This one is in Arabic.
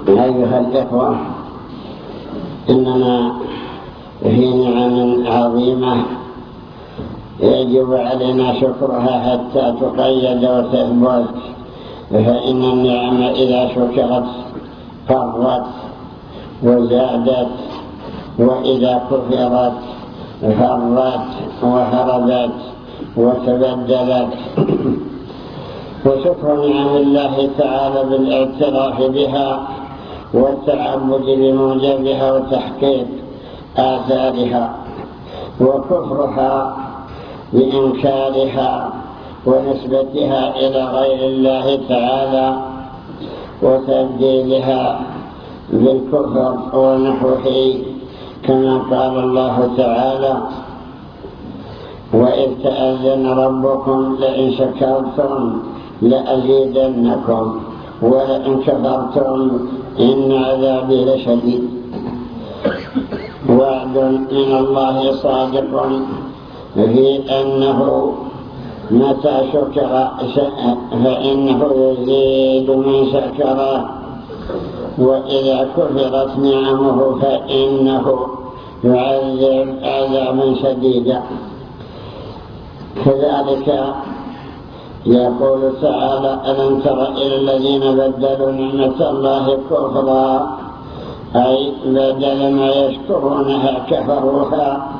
أيها الإخوة، إننا في نعم عظيمة يجب علينا شكرها حتى تقيد وتثبت، فإن النعم إذا شكرت فرت وزادت، وإذا كفرت فرت وهربت وتبدلت. وشكر نعم الله تعالى بالاعتراف بها والتعبد بموجبها وتحقيق آثارها، وكفرها بإنكارها ونسبتها إلى غير الله تعالى وتبديلها بالكفر ونحوه، كما قال الله تعالى: وإذ تأذن ربكم لئن شكرتم لأزيدنكم ولئن كفرتم إن عذابي لشديد. وعد من الله صادق في أنه متى شكر فإنه يزيد من شكره، وإذا كفرت نعمه فإنه يعذب عذابا شديدا. كذلك يقول تعالى: ألم تر إلى الذين بدلوا نعمة الله كفرا، أي بدل ما يشكرونها كفروها